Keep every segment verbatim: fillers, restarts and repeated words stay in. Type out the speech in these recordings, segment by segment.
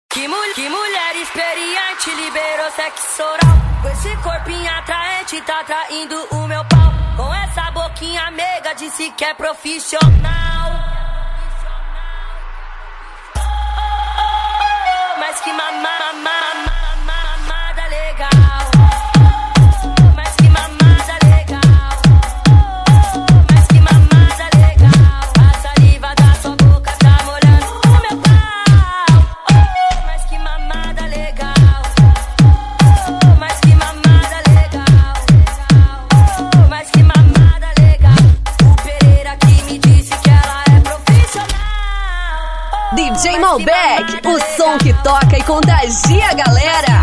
Que, mul que mulher experiente, liberou sexo oral. Com esse corpinho atraente, tá traindo o meu pau. Com essa boquinha meiga, disse que é profissional. Oh, oh, oh, mas que mamada, mamada, mamada legal. Oh, mas que mamada legal. Oh, mas que mamada legal. A saliva da sua boca tá molhando o meu pau. Oh, mas que mamada legal. Oh, mas que mamada legal. Oh, mas que mamada legal. O Pereira que me disse que ela é profissional. Oh, D J Malbec, o som que toca e contagia a galera.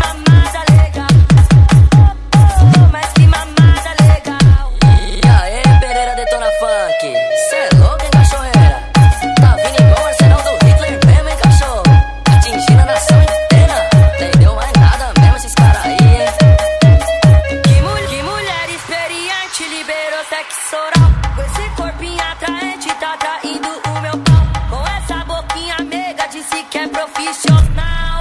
Mas que mamada legal. E aí, Pereira detona funk. Cê é louco, hein, cachorreira? Tá vindo igual o arsenal do Hitler mesmo, hein, cachorro? Atingindo a nação inteira. Entendeu mais nada mesmo esses caras aí, hein? Que, mul que mulher experiente, liberou sexo oral. Com esse corpinho atraente, tá traindo o meu pau. Com essa boquinha meiga, disse que é profissional.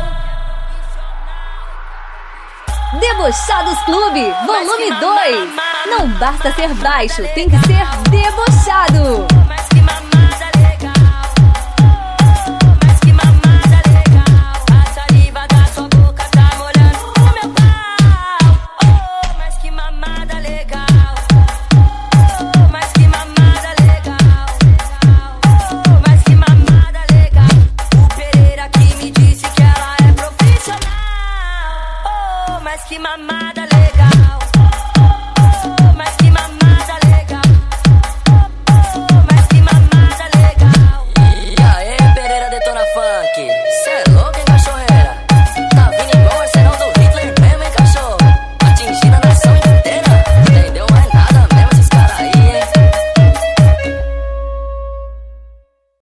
Debochados Clube, volume dois. Não basta ser baixo, tem que ser debochado. Mas que mamada legal. Oh, mas que mamada legal. A saliva da sua boca tá molhando o meu pau. Oh, mas que mamada legal. Oh, mas que mamada legal. Oh, mas que mamada legal. O Pereira que me disse que ela é profissional. Oh, mas que mamada